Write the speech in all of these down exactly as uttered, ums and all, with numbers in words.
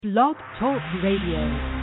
Blog Talk Radio.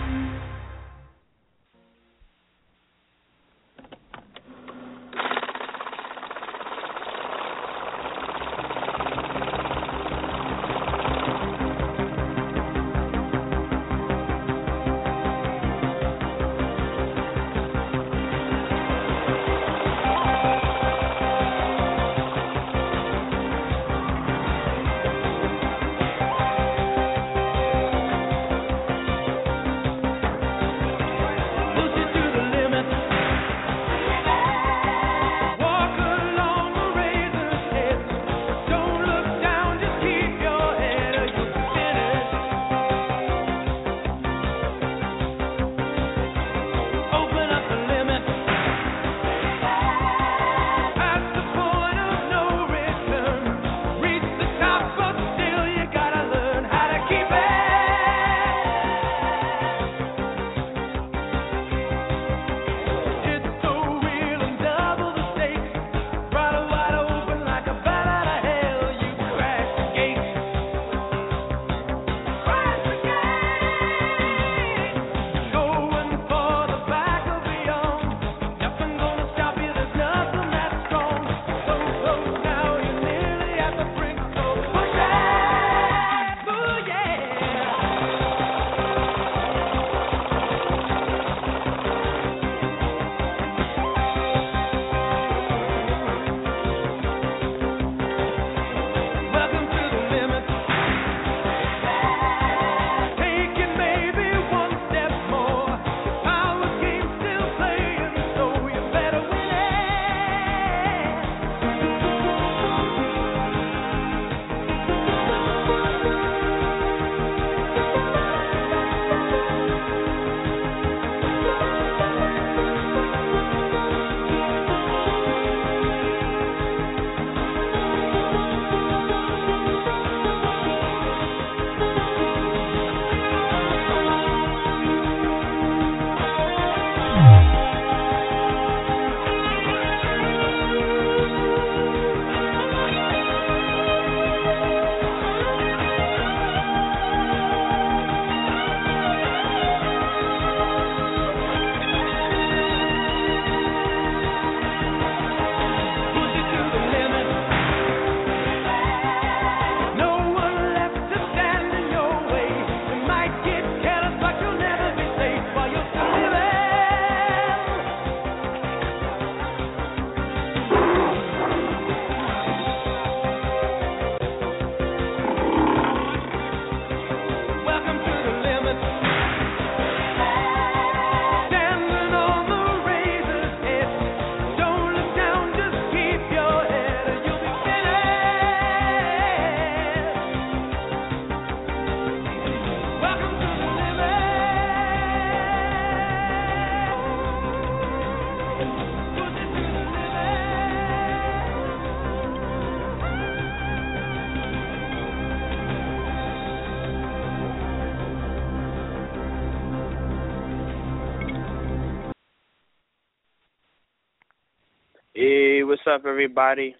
Hey, what's up, everybody?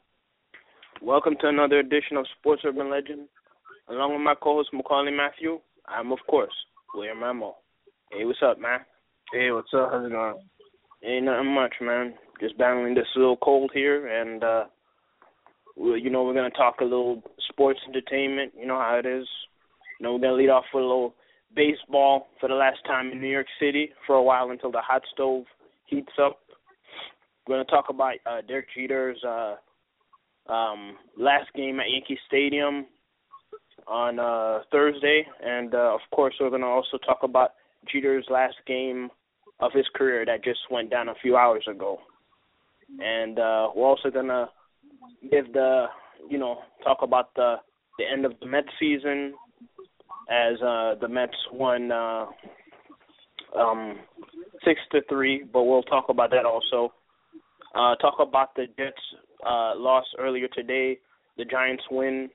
Welcome to another edition of Sports Urban Legend. Along with my co-host, Macaulay Matthew, I'm, of course, William Ramo. Hey, what's up, man? Hey, what's up? How's it going? Ain't nothing much, man. Just battling this little cold here, and, uh, we, you know, we're going to talk a little sports entertainment. You know how it is. You know, we're going to lead off with a little baseball for the last time in New York City for a while until the hot stove heats up. We're going to talk about uh, Derek Jeter's uh, um, last game at Yankee Stadium on uh, Thursday. And, uh, of course, we're going to also talk about Jeter's last game of his career that just went down a few hours ago. And uh, we're also going to give the, you know, talk about the, the end of the Mets season as uh, the Mets won uh, um, six to three, but we'll talk about that also. Uh, talk about the Jets' uh, loss earlier today, the Giants' win,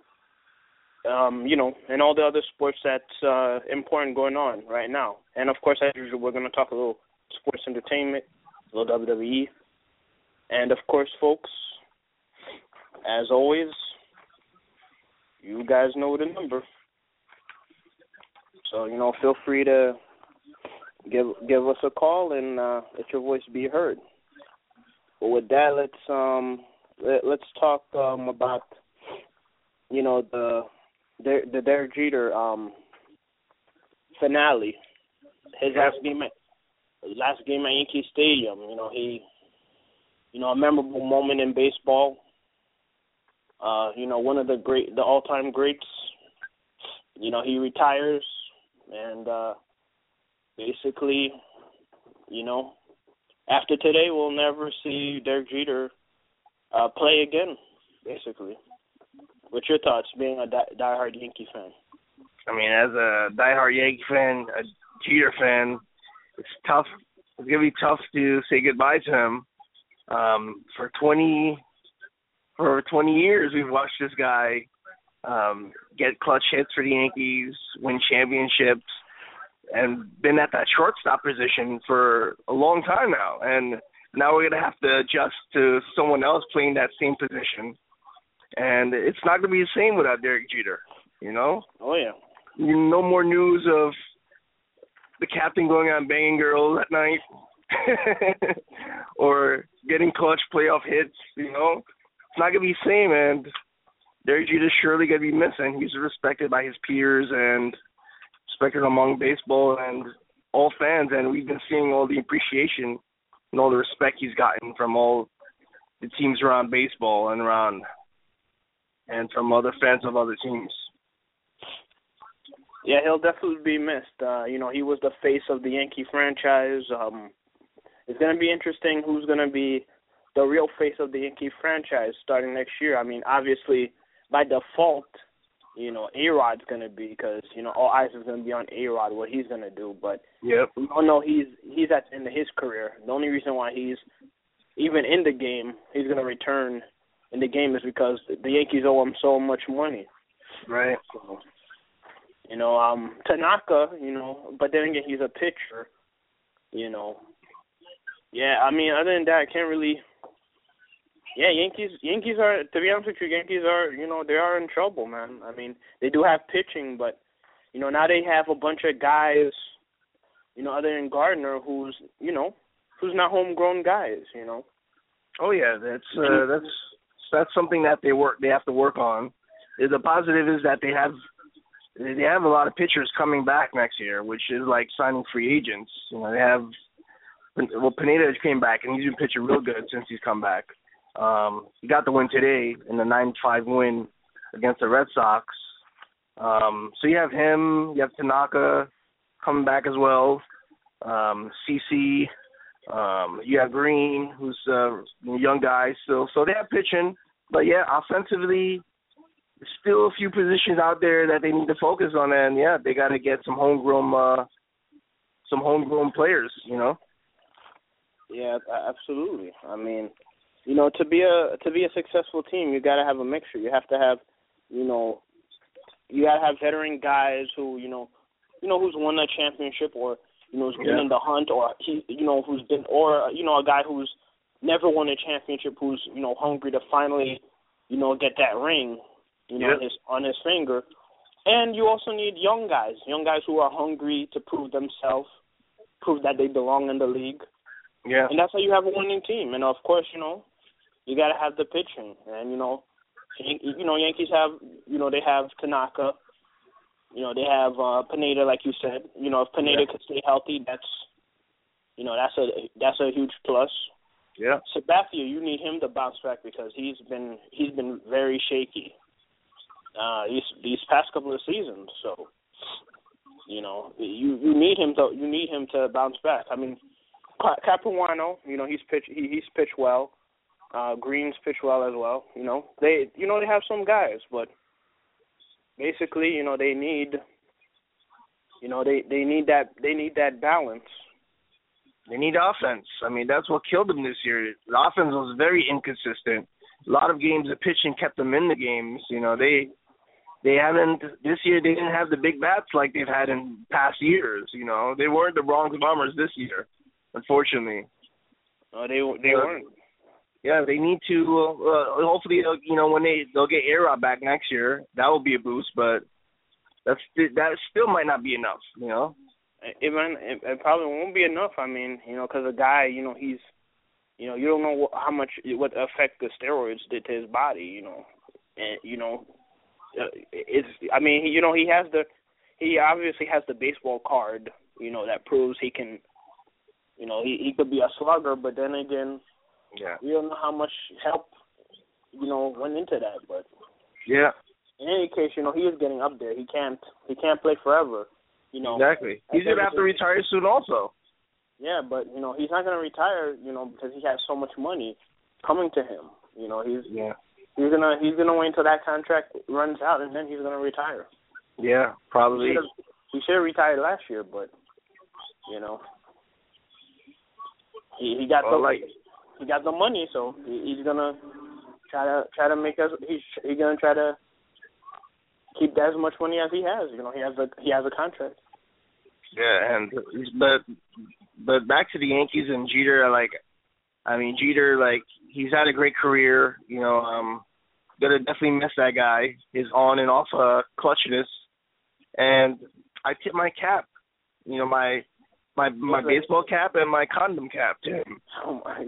um, you know, and all the other sports that's uh, important going on right now. And, of course, as usual, we're going to talk a little sports entertainment, a little W W E. And, of course, folks, as always, you guys know the number. So, you know, feel free to give give us a call and uh, let your voice be heard. But with that, let's um let, let's talk um about you know the the, the Derek Jeter um finale. His last game at last game at Yankee Stadium. You know he you know a memorable moment in baseball. Uh, you know one of the great the all time greats. You know he retires and uh, basically you know. After today, we'll never see Derek Jeter uh, play again, basically. What's your thoughts, being a die- diehard Yankee fan? I mean, as a diehard Yankee fan, a Jeter fan, it's tough. It's gonna be tough to say goodbye to him. Um, for twenty, for twenty years, we've watched this guy um, get clutch hits for the Yankees, win championships, and been at that shortstop position for a long time now. And now we're going to have to adjust to someone else playing that same position. And it's not going to be the same without Derek Jeter, you know? Oh, yeah. No more news of the captain going out and banging girls at night or getting clutch playoff hits, you know? It's not going to be the same, and Derek Jeter's surely going to be missing. He's respected by his peers and respected among baseball and all fans, and we've been seeing all the appreciation and all the respect he's gotten from all the teams around baseball and around and from other fans of other teams. Yeah, he'll definitely be missed. Uh, you know, he was the face of the Yankee franchise. Um, it's going to be interesting who's going to be the real face of the Yankee franchise starting next year. I mean, obviously, by default, you know, A-Rod's going to be, because, you know, all eyes is going to be on A-Rod, what he's going to do. But yep. we all know he's he's at the end of his career. The only reason why he's even in the game, he's going to return in the game, is because the Yankees owe him so much money. Right. So, you know, um, Tanaka, you know, but then again, he's a pitcher, you know. Yeah, I mean, other than that, I can't really. Yeah, Yankees. Yankees are, to be honest with you, Yankees are, you know, they are in trouble, man. I mean, they do have pitching, but, you know, now they have a bunch of guys, you know, other than Gardner, who's, you know, who's not homegrown guys, you know. Oh yeah, that's uh, that's that's something that they work. They have to work on. The positive is that they have they have a lot of pitchers coming back next year, which is like signing free agents. You know, they have well, Pineda came back and he's been pitching real good since he's come back. Um, he got the win today in the nine five win against the Red Sox. Um, so you have him, you have Tanaka coming back as well, um, C C, um, you have Green, who's a young guy still. So they have pitching, but yeah, offensively, there's still a few positions out there that they need to focus on, and yeah, they got to get some homegrown, uh, some homegrown players, you know. Yeah, absolutely. I mean, you know, to be a to be a successful team, you got to have a mixture. You have to have, you know, you got to have veteran guys who, you know, you know, who's won a championship, or you know, who's been yeah. in the hunt, or he, you know, who's been, or you know, a guy who's never won a championship, who's, you know, hungry to finally, you know, get that ring, you know, yeah. on his on his finger. And you also need young guys, young guys who are hungry to prove themselves, prove that they belong in the league. Yeah. And that's how you have a winning team. And of course, you know, you got to have the pitching. And you know, you know, Yankees have, you know, they have Tanaka. You know, they have uh, Pineda, like you said. You know, if Pineda yeah. could stay healthy, that's, you know, that's a that's a huge plus. Yeah. Sabathia, you need him to bounce back because he's been he's been very shaky uh, these these past couple of seasons. So, you know, you, you need him to you need him to bounce back. I mean, Capuano, you know, he's pitched he, he's pitched well. Uh, Green's pitched well as well. You know, they you know they have some guys, but basically, you know, they need you know they, they need that they need that balance. They need offense. I mean, that's what killed them this year. The offense was very inconsistent. A lot of games, the pitching kept them in the games. You know, they they haven't this year. They didn't have the big bats like they've had in past years. You know, they weren't the Bronx Bombers this year, unfortunately. Oh, they they uh, weren't. Yeah, they need to. Uh, hopefully, you know, when they they'll get A-Rod back next year, that will be a boost. But that's that still might not be enough, you know. It, it, it probably won't be enough. I mean, you know, because a guy, you know, he's, you know, you don't know what, how much what effect the steroids did to his body, you know, and you know, it's. I mean, he, you know, he has the, he obviously has the baseball card, you know, that proves he can, you know, he he could be a slugger, but then again, yeah, we don't know how much help, you know, went into that, but yeah. In any case, you know, he is getting up there. He can't he can't play forever. You know, exactly. He's gonna have to retire soon, also. Yeah, but you know, he's not gonna retire, you know, because he has so much money coming to him. You know, he's yeah. he's gonna he's gonna wait until that contract runs out, and then he's gonna retire. Yeah, probably. He should have retired last year, but you know, he he got well, the like he got the money, so he, he's gonna try to try to make us. He's he's gonna try to keep as much money as he has. You know, he has a he has a contract. Yeah, and but but back to the Yankees and Jeter. Like, I mean, Jeter, like he's had a great career. You know, um, gonna definitely miss that guy. His on and off uh, clutchness, and I tip my cap. You know, my my my baseball cap and my condom cap to him. Oh my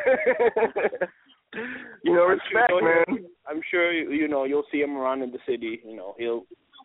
God. You know, respect, I'm sure, man. I'm sure you know you'll see him around in the city. You know, he'll.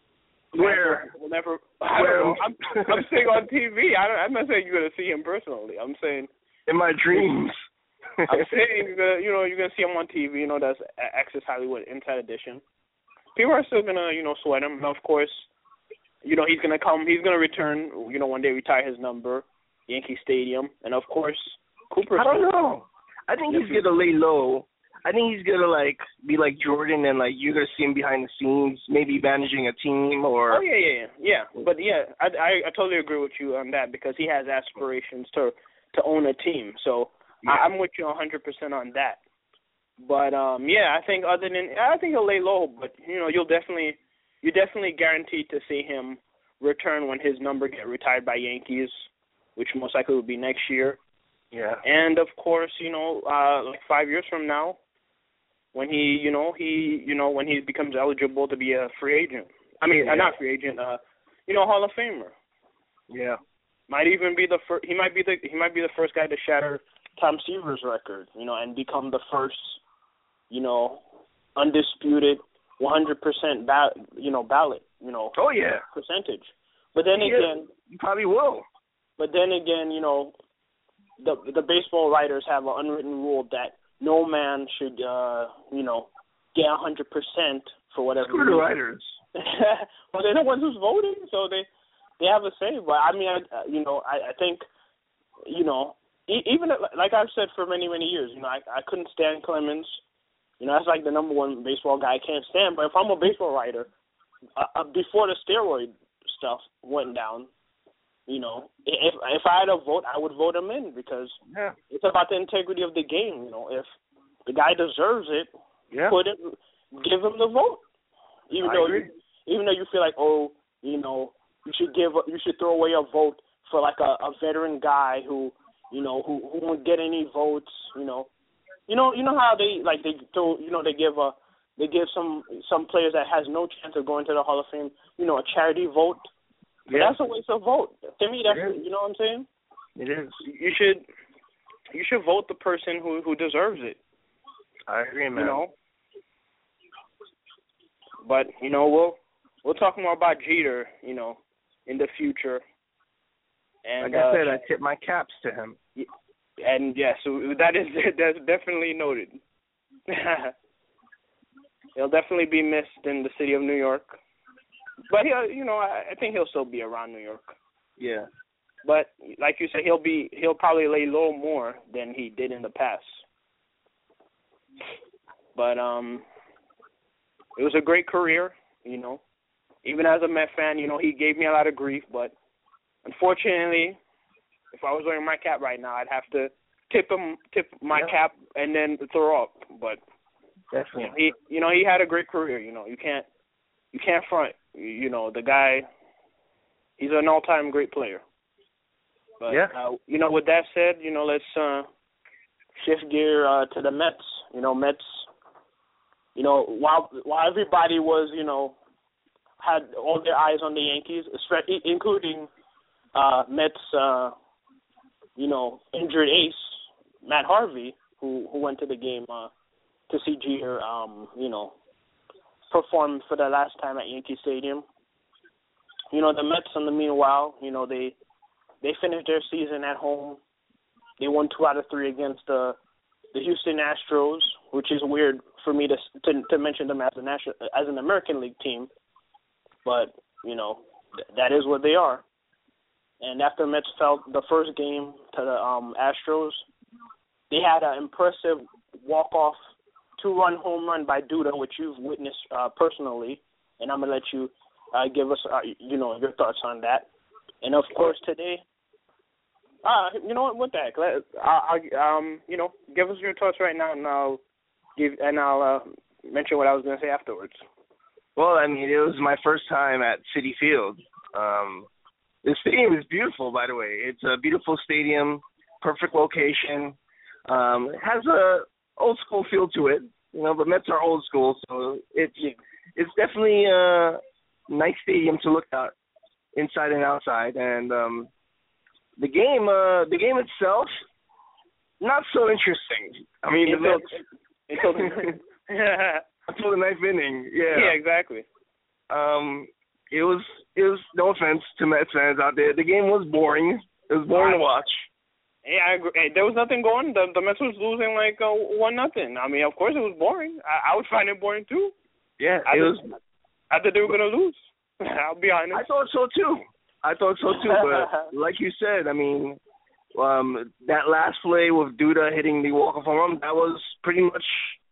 Where? We'll never. I don't know. I'm, I'm saying on T V. I don't, I'm not saying you're gonna see him personally. I'm saying. In my dreams. I'm saying uh, you know you're gonna see him on T V. You know that's Access Hollywood Inside Edition. People are still gonna you know sweat him. And of course, you know he's gonna come. He's gonna return. You know when they retire his number, Yankee Stadium, and of course Cooper. I don't know. I think he's gonna lay low. I think he's gonna like be like Jordan, and like you're gonna see him behind the scenes, maybe managing a team or. Oh yeah, yeah, yeah, yeah. But yeah, I, I I totally agree with you on that because he has aspirations to to own a team. So yeah. I, I'm with you one hundred percent on that. But um, yeah, I think other than I think he'll lay low, but you know you'll definitely you're definitely guaranteed to see him return when his number get retired by Yankees, which most likely will be next year. Yeah. And of course, you know, uh, like five years from now, when he, you know, he, you know, when he becomes eligible to be a free agent. I mean, yeah. uh, not free agent. Uh, you know, Hall of Famer. Yeah. Might even be the first. He might be the he might be the first guy to shatter Tom Seaver's record. You know, and become the first, you know, undisputed one hundred percent ballot. You know, ballot. You know. Oh yeah. Percentage. But then yeah, again. You probably will. But then again, you know. The the baseball writers have an unwritten rule that no man should, uh, you know, get one hundred percent for whatever Screw the writers. Well, they're the ones who's voting, so they they have a say. But, I mean, I, you know, I, I think, you know, e- even, like I've said for many, many years, you know, I, I couldn't stand Clemens. You know, that's like the number one baseball guy I can't stand. But if I'm a baseball writer, uh, uh, before the steroid stuff went down, you know, if if I had a vote, I would vote him in because yeah. it's about the integrity of the game. You know, if the guy deserves it, yeah. put it, give him the vote. Even I though agree. you, even though you feel like, oh, you know, you should give, you should throw away a vote for like a, a veteran guy who, you know, who who won't get any votes. You know, you know, you know how they like they throw, you know, they give a they give some some players that has no chance of going to the Hall of Fame, you know, a charity vote. Yeah. That's a waste of vote. To me, that's you know what I'm saying. It is. You should you should vote the person who who deserves it. I agree, man. You know. But you know we'll we'll talk more about Jeter, you know, in the future. And like I uh, said, I tip my caps to him. And yeah, so that is that's definitely noted. He'll definitely be missed in the city of New York. But he'll, you know, I, I think he'll still be around New York. Yeah. But like you said, he'll be he'll probably lay low more than he did in the past. But um, it was a great career, you know. Even as a Met fan, you know, he gave me a lot of grief. But unfortunately, if I was wearing my cap right now, I'd have to tip him, tip my yeah. cap, and then throw up. But definitely, you know, he, you know, he had a great career. You know, you can't, you can't front. You know, the guy, he's an all-time great player. But, yeah. uh, you know, with that said, you know, let's uh, shift gear uh, to the Mets. You know, Mets, you know, while while everybody was, you know, had all their eyes on the Yankees, especially including uh, Mets, uh, you know, injured ace Matt Harvey, who who went to the game uh, to see Jeter, um, you know, perform for the last time at Yankee Stadium. You know, the Mets, in the meanwhile, you know, they they finished their season at home. They won two out of three against the the Houston Astros, which is weird for me to to, to mention them as a national as an American League team, but you know th- that is what they are. And after Mets fell the first game to the um, Astros, they had an impressive walk-off two-run home run by Duda, which you've witnessed uh, personally, and I'm gonna let you uh, give us uh, you know your thoughts on that. And of course today. Uh, you know what? What the heck? Let, I, I, um, you know, give us your thoughts right now, and I'll give and I'll uh, mention what I was going to say afterwards. Well, I mean, it was my first time at Citi Field. Um, the stadium is beautiful, by the way. It's a beautiful stadium, perfect location. Um, it has a old school feel to it, you know. But Mets are old school, so it's it's definitely a nice stadium to look at inside and outside, and um. The game, uh, the game itself, not so interesting. I mean, until, the until, the, until the ninth inning, yeah. Yeah, exactly. Um, it was, it was. No offense to Mets fans out there, the game was boring. It was boring to watch. Yeah, I agree. Hey, there was nothing going. The, the Mets was losing like uh, one nothing. I mean, of course it was boring. I, I would find it boring too. Yeah, I it was. was. I thought they were gonna lose. I'll be honest. I thought so too. I thought so too, but like you said, I mean, um, that last play with Duda hitting the walk-off home run, that was pretty much,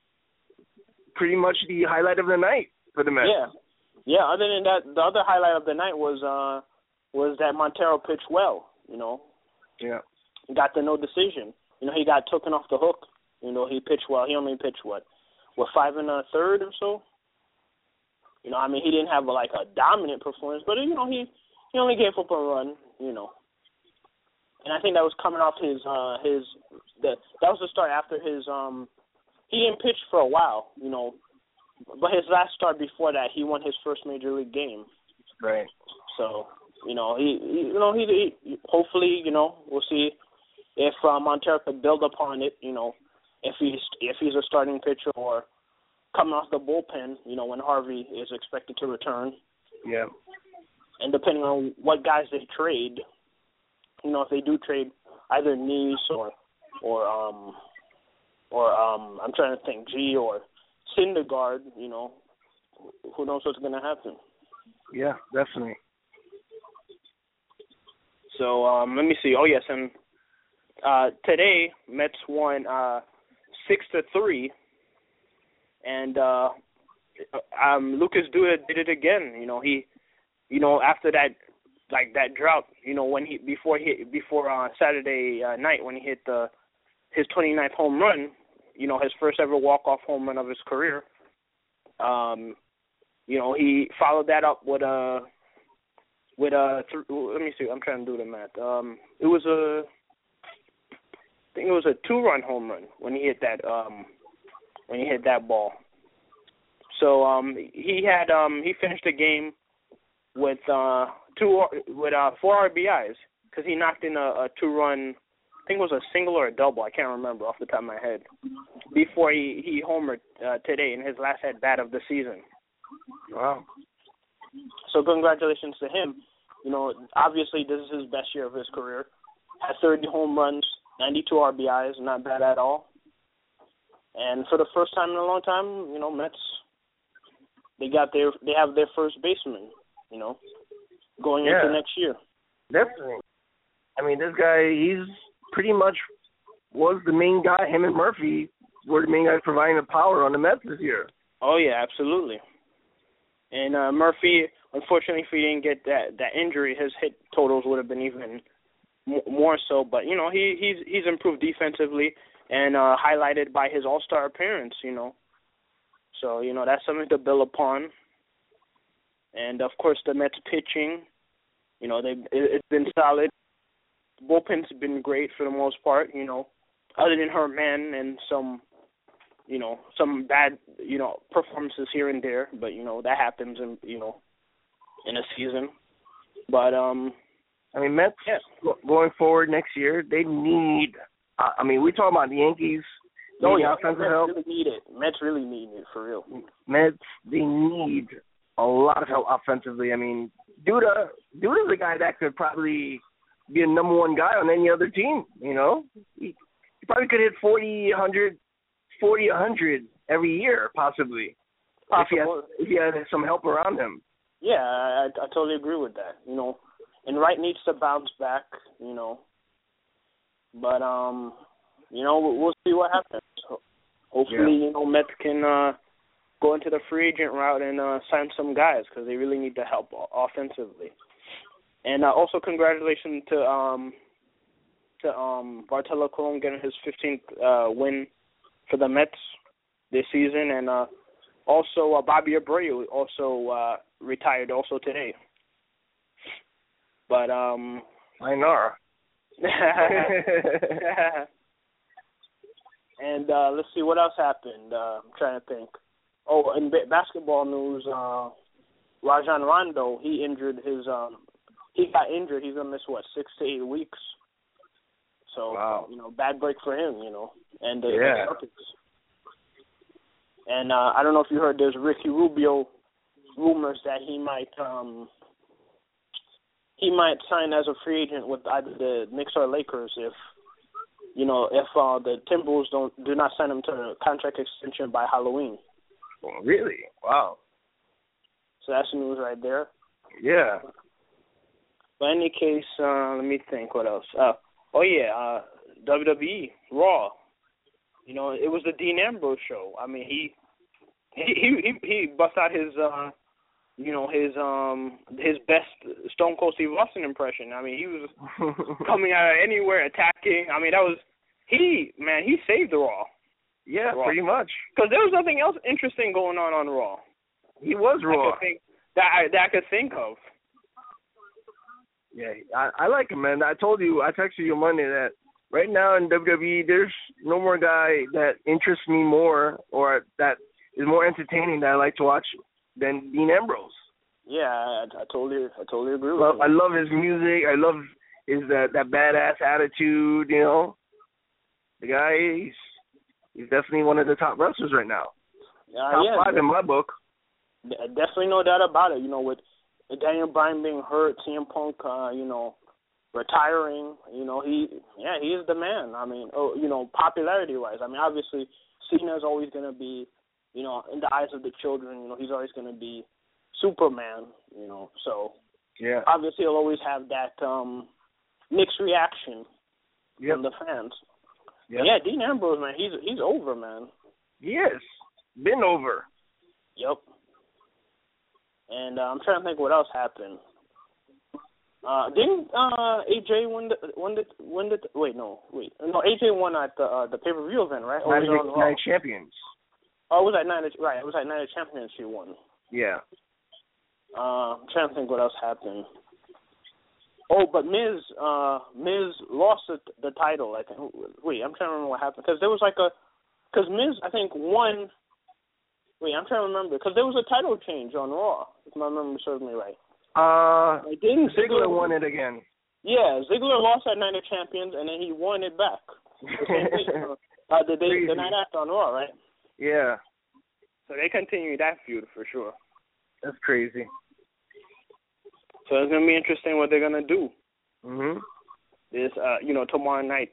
pretty much the highlight of the night for the Mets. Yeah, yeah. Other than that, the other highlight of the night was uh, was that Montero pitched well. You know, yeah, he got the no decision. You know, he got taken off the hook. You know, he pitched well. He only pitched what, what five and a third or so. You know, I mean, he didn't have a, like a dominant performance, but you know, he. He only gave up a run, you know, and I think that was coming off his uh, his the that was the start after his um he didn't pitch for a while, you know, but his last start before that he won his first major league game. Right. So you know he, he you know he, he hopefully you know we'll see if uh, Montero could build upon it, you know, if he's if he's a starting pitcher or coming off the bullpen, you know, when Harvey is expected to return. Yeah. And depending on what guys they trade, you know, if they do trade either Nice or or um or um I'm trying to think G or Syndergaard, you know, who knows what's going to happen. Yeah, definitely. So um let me see. Oh yes, and uh, today Mets won uh, six to three, and uh, um Lucas Duda did it again. You know he. You know, after that, like that drought, you know, when he before he before uh, Saturday uh, night when he hit the his twenty-ninth home run, you know, his first ever walk-off home run of his career. Um, you know, he followed that up with a with a th- let me see, I'm trying to do the math. Um, it was a I think it was a two-run home run when he hit that um when he hit that ball. So um, he had um he finished the game with uh two with uh four R B Is because he knocked in a, a two run, I think it was a single or a double, I can't remember off the top of my head, before he he homered uh, today in his last at bat of the season. Wow! So congratulations to him. You know, obviously this is his best year of his career. Had thirty home runs, ninety-two R B Is, not bad at all. And for the first time in a long time, you know, Mets they got their they have their first baseman. You know, going yeah, into next year. Definitely. I mean, this guy, he's pretty much was the main guy. Him and Murphy were the main guys providing the power on the Mets this year. Oh, yeah, absolutely. And uh, Murphy, unfortunately, if he didn't get that, that injury, his hit totals would have been even m- more so. But, you know, he he's he's improved defensively and uh, highlighted by his all-star appearance, you know. So, you know, that's something to build upon. And, of course, the Mets pitching, you know, they it, it's been solid. The bullpen's been great for the most part, you know, other than Herman and some, you know, some bad, you know, performances here and there. But, you know, that happens, and, you know, in a season. But um, I mean, Mets yeah. going forward next year, they need. Uh, I mean, we talking about the Yankees. No, They yeah, need offensive Mets help. really need it. Mets really need it for real. Mets, they need a lot of help offensively. I mean, Duda, Duda's a guy that could probably be a number one guy on any other team. You know, he, he probably could hit forty, one hundred, forty, one hundred every year, possibly, Possible. if he has if he had some help around him. Yeah, I, I totally agree with that. You know, and Wright needs to bounce back. You know, but um, you know, we'll, we'll see what happens. Hopefully, Yeah. you know, Mets can uh, go into the free agent route and uh, sign some guys because they really need the help offensively. And uh, also, congratulations to um to um Bartolo Colon getting his fifteenth uh, win for the Mets this season, and uh, also uh, Bobby Abreu also uh, retired also today. But um, I know. And uh, let's see what else happened. Uh, I'm trying to think. Oh, in b- basketball news, uh, Rajon Rondo, he injured his. Um, he got injured. He's gonna miss what six to eight weeks. So wow. you know, bad break for him. You know, and the Yeah. Celtics. And uh, I don't know if you heard. There's Ricky Rubio rumors that he might. Um, he might sign as a free agent with either the Knicks or Lakers if. You know, if uh, the Timberwolves don't do not sign him to a contract extension by Halloween. Oh, really? Wow. So that's news right there. Yeah. But in any case, uh, let me think. What else? Uh, oh yeah, uh, W W E Raw. You know, it was the Dean Ambrose show. I mean, he he he he bust out his uh, you know his um his best Stone Cold Steve Austin impression. I mean, he was coming out of anywhere, attacking. I mean, that was he man. He saved the Raw. Yeah, Raw. pretty much. Because there was nothing else interesting going on on Raw. He was Raw. I could think, that I that I could think of. Yeah, I, I like him, man. I told you, I texted you Monday that right now in W W E, there's no more guy that interests me more or that is more entertaining that I like to watch than Dean Ambrose. Yeah, I, I totally, I totally agree with Love, you. I love his music. I love his that that badass attitude. You know, the guy he's he's definitely one of the top wrestlers right now. Uh, top yeah, five in my book. Definitely no doubt about it. You know, with Daniel Bryan being hurt, C M Punk, uh, you know, retiring, you know, he, yeah, he is the man. I mean, oh, you know, popularity-wise. I mean, obviously, Cena is always going to be, you know, in the eyes of the children, you know, he's always going to be Superman, you know, so yeah, obviously he'll always have that um, mixed reaction yep. from the fans. Yep. Yeah, Dean Ambrose, man, he's he's over, man. He is. Been over. Yep. And uh, I'm trying to think what else happened. Uh, didn't uh, A J win the win the win the wait no wait no A J won at the uh, the pay per view event, right? Or Night was it of on Raw? Night Champions. Oh, it was at Night of, right? It was at Night of Champions she won. Yeah. Uh, I'm trying to think what else happened. Oh, but Miz uh, Miz lost the, the title. I think. Wait, I'm trying to remember what happened because there was like a because Miz I think won. Wait, I'm trying to remember because there was a title change on Raw. If my memory serves me right. Uh, I didn't Ziggler won it again. Yeah, Ziggler lost at Night of Champions, and then he won it back. The same thing, uh, the day, the night after on Raw, right? Yeah. So they continue that feud for sure. That's crazy. So it's gonna be interesting what they're gonna do. Mhm. This, uh, you know, tomorrow night.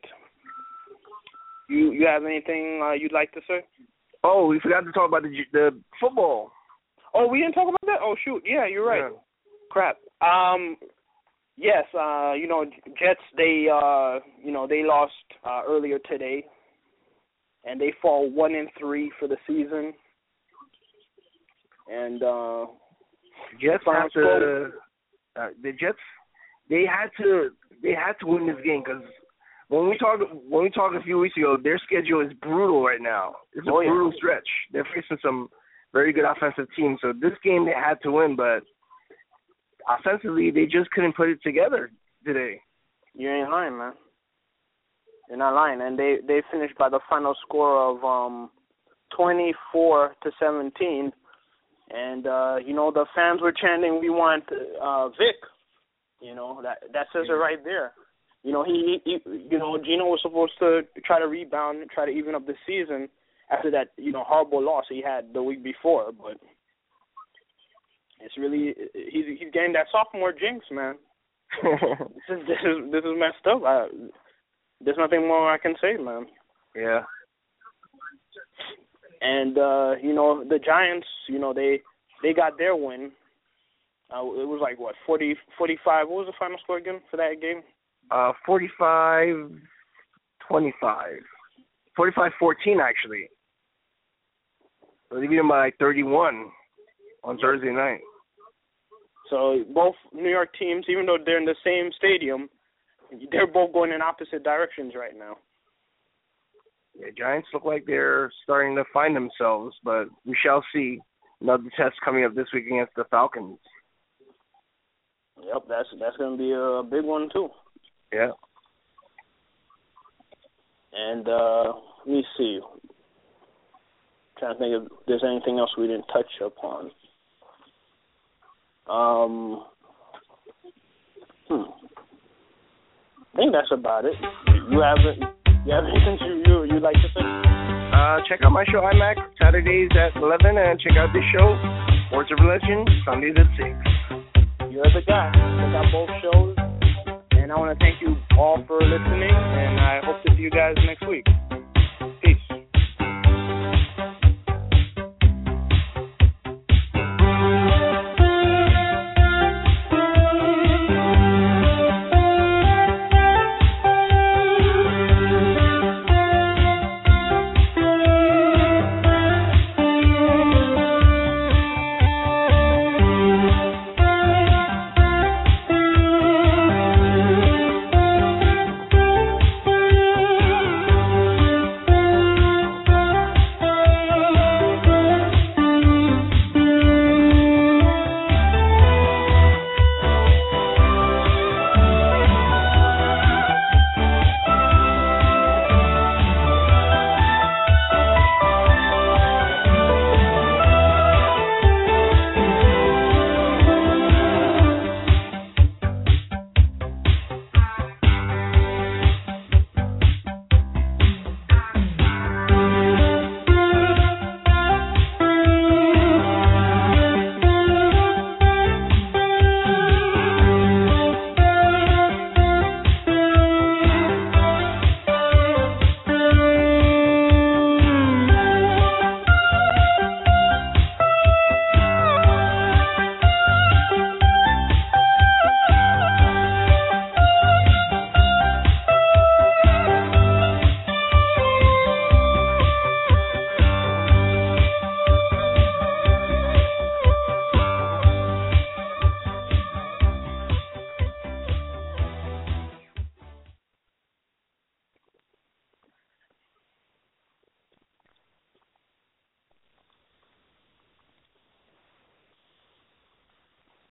You you have anything uh, you'd like to say? Oh, we forgot to talk about the the football. Oh, we didn't talk about that. Oh shoot, yeah, you're right. Yeah. Crap. Um, yes, uh, you know, Jets. They, uh, you know, they lost uh, earlier today, and they fall one and three for the season. And uh, Jets have to. Uh, the Jets, they had to. They had to win this game because when we talked when we talked a few weeks ago, their schedule is brutal right now. It's a oh, yeah. brutal stretch. They're facing some very good offensive teams. So this game they had to win, but offensively they just couldn't put it together today. You ain't lying, man. You're not lying. And they, they finished by the final score of um twenty-four to seventeen. And uh, you know, the fans were chanting, "We want uh, Vic." You know, that that says it right there. You know, he, he you know, Gino was supposed to try to rebound and try to even up the season after that, you know, horrible loss he had the week before, but it's really he's he's getting that sophomore jinx, man. this is this is this is messed up. I, there's nothing more I can say, man. Yeah. And uh, you know, the Giants, you know, they they got their win. Uh, it was like what forty, forty-five. What was the final score again for that game? Uh, forty-five twenty-five. forty-five fourteen actually. So they beat them by thirty-one on Thursday night. So both New York teams, even though they're in the same stadium, they're both going in opposite directions right now. Yeah, Giants look like they're starting to find themselves, but we shall see. Another test coming up this week against the Falcons. Yep, that's that's going to be a big one too. Yeah. And uh, let me see. I'm trying to think if there's anything else we didn't touch upon. Um, hmm. I think that's about it. You have you have anything you you you'd like to say? Uh, check out my show iMac Saturdays at eleven, and check out this show Sports of Religion Sundays at six. You're the guy. Check out both shows, and I want to thank you all for listening, and I hope to see you guys next week.